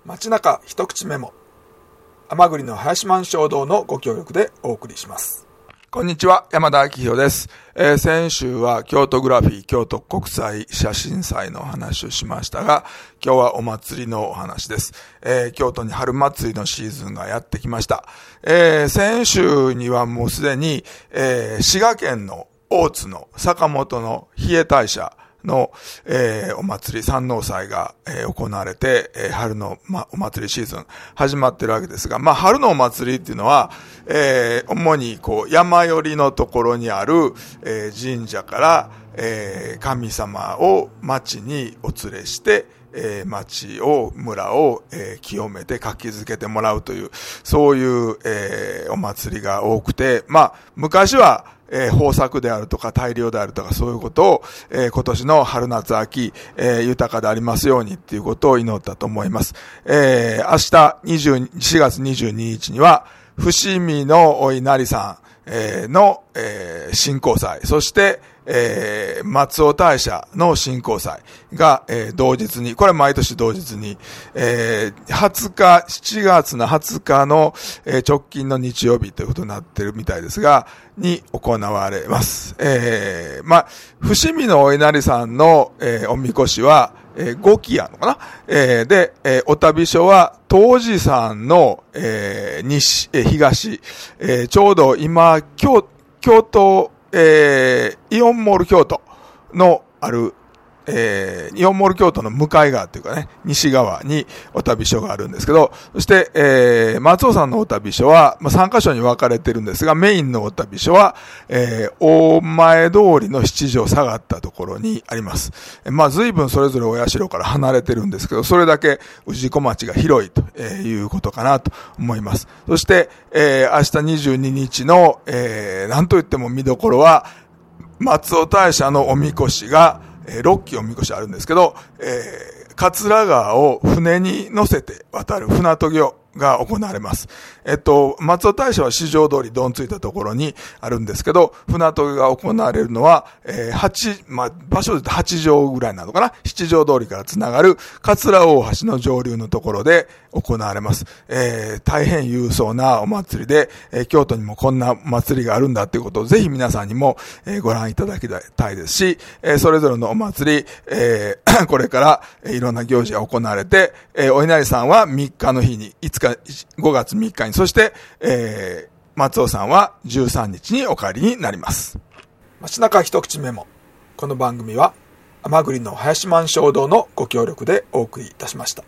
街中一口メモ。甘栗の林満衝動のご協力でお送りします。こんにちは、山田明宏です。先週は京都グラフィー京都国際写真祭の話をしましたが、今日はお祭りのお話です。京都に春祭りのシーズンがやってきました。先週にはもうすでに、滋賀県の大津の坂本の比叡大社の、お祭り山王祭が、行われて、春の、お祭りシーズン始まってるわけですが、春のお祭りっていうのは、主に山寄りのところにある、神社から、神様を町にお連れして、町を、村を、清めて活気づけてもらうという、そういう、お祭りが多くて、昔は、豊作であるとか大漁であるとかそういうことを、今年の春夏秋、豊かでありますようにっていうことを祈ったと思います。明日4月22日には伏見のお稲荷さん、の、神幸祭、そして松尾大社の神幸祭が、同日に、これ毎年同日に、7月の20日の、直近の日曜日ということになっているみたいですが、に行われます。伏見のお稲荷さんの、おみこしは、5基あるのかな、で、お旅所は、東寺山の、東、ちょうど今、京都、イオンモール京都のある、イオンモール京都の向かい側というかね、西側にお旅所があるんですけど、そして、松尾さんのお旅所は、3カ所に分かれてるんですが、メインのお旅所は、大前通りの七条下がったところにあります。随分それぞれお社から離れてるんですけど、それだけ氏子町が広いということかなと思います。そして、明日22日の、なんといっても見どころは、松尾大社のおみこしが、6基おみこしあるんですけど、桂川を船に乗せて渡る船渡御が行われます。松尾大社は四条通りどんついたところにあるんですけど、船渡御が行われるのは、場所で言うと8条ぐらいなのかな、七条通りからつながる桂大橋の上流のところで行われます。大変勇壮なお祭りで、京都にもこんな祭りがあるんだっていうことをぜひ皆さんにも、ご覧いただきたいですし、それぞれのお祭り、これからいろんな行事が行われて、お稲荷さんは3日の日に、5月3日に、そして、松尾さんは13日にお帰りになります。街中一口メモ。この番組は甘栗の林満衝動のご協力でお送りいたしました。